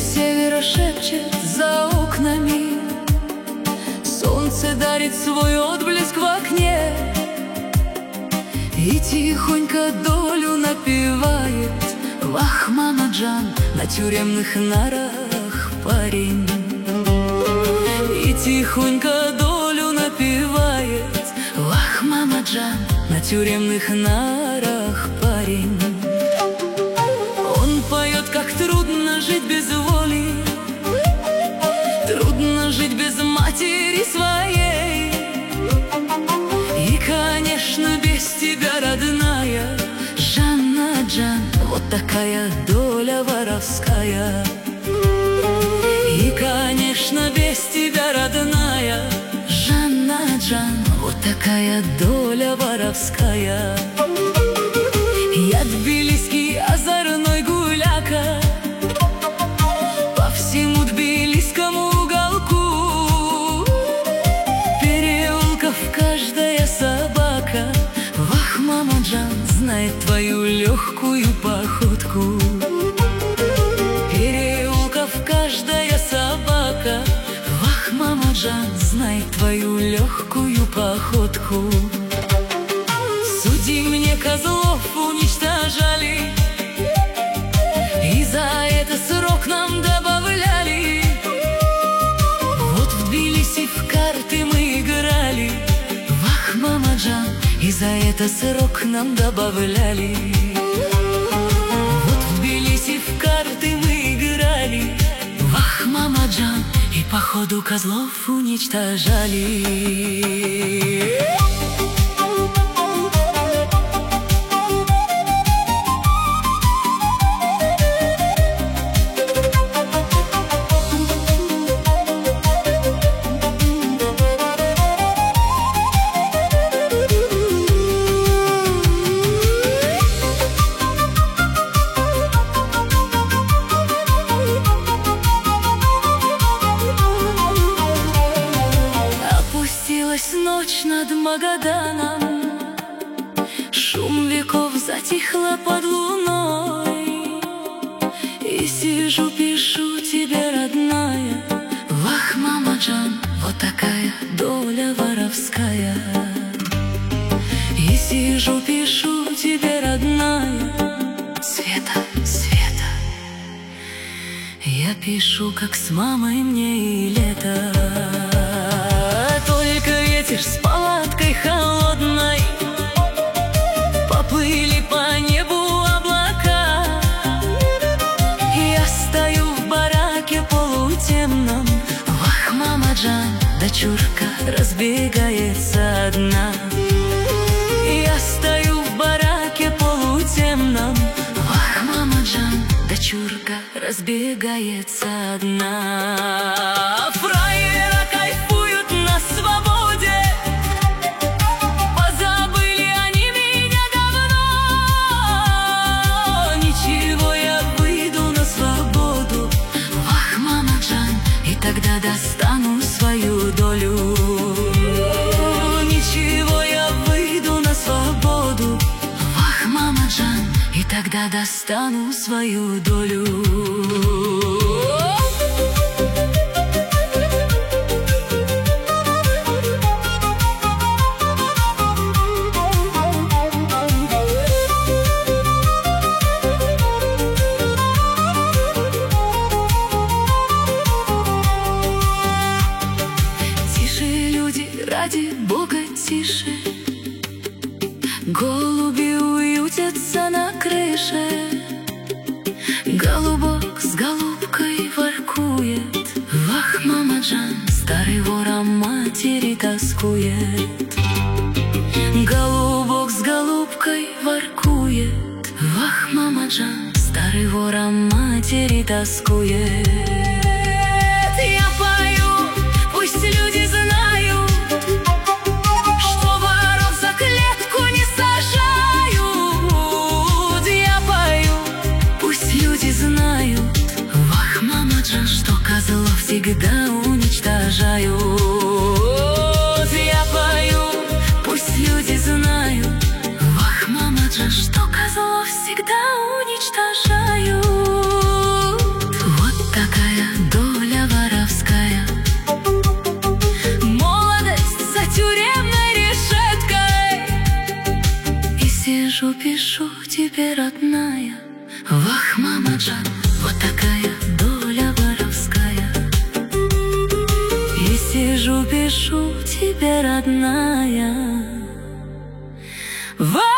севера шепчет за окнами, солнце дарит свой отблеск в окне, и тихонько долю напевает Вах, Мамаджан, на тюремных нарах парень. И тихонько долю напевает Вах, Мамаджан, на тюремных нарах парень. Он поет, как трудно жить без воли, трудно жить без матери своей. И, конечно, без тебя, родная Жанна Джан, вот такая доля воровская. И, конечно, без тебя, родная Жанна Джан, вот такая доля воровская. Я тбилисский озорной гуляка, по всему тбилисскому уголку переулков каждая собака Вах, Мамаджан, знает твою легкую походку. Переулков каждая собака Вах, Мамаджан, знает твою легкую походку. Судьи мне козлов уничтожали, и за это срок нам добавляли. Вот в Тбилиси в карты мы играли Вах, Мамаджан, и за это срок нам добавляли. Вот в Тбилиси в карты мы играли Вах, Мамаджан, и походу козлов уничтожали. Ночь над Магаданом, шум веков затихла под луной. И сижу, пишу тебе, родная Вах, Мамаджан, вот такая доля воровская. И сижу, пишу тебе, родная Света, Света, я пишу, как с мамой мне и лето. Только ветер с палаткой холодной, поплыли по небу облака. Я стою в бараке полутемном Вах, Мамаджан, дочурка разбегается одна. Я стою в бараке полутемном Вах, Мамаджан, дочурка разбегается одна. Фраера кайфуют на свободе, позабыли они меня давно. Ничего, я выйду на свободу Вах, Мамаджан, и тогда достану свою долю. Ничего, я выйду на свободу Вах, Мамаджан, и тогда достану свою долю. Ради Бога, тише, голуби уютятся на крыше. Голубок с голубкой воркует Вах, Мамаджан, старый вор о матери тоскует. Голубок с голубкой воркует Вах, Мамаджан, старый вор о матери тоскует. Я пою, пусть люди знают, что воров за клетку не сажают. Я пою, пусть люди знают Вах, Мамаджан, что козлов всегда уничтожают. Я пою, пусть люди знают Вах, Мамаджан, что козлов всегда уничтожают. Вот такая пишу тебе, родная.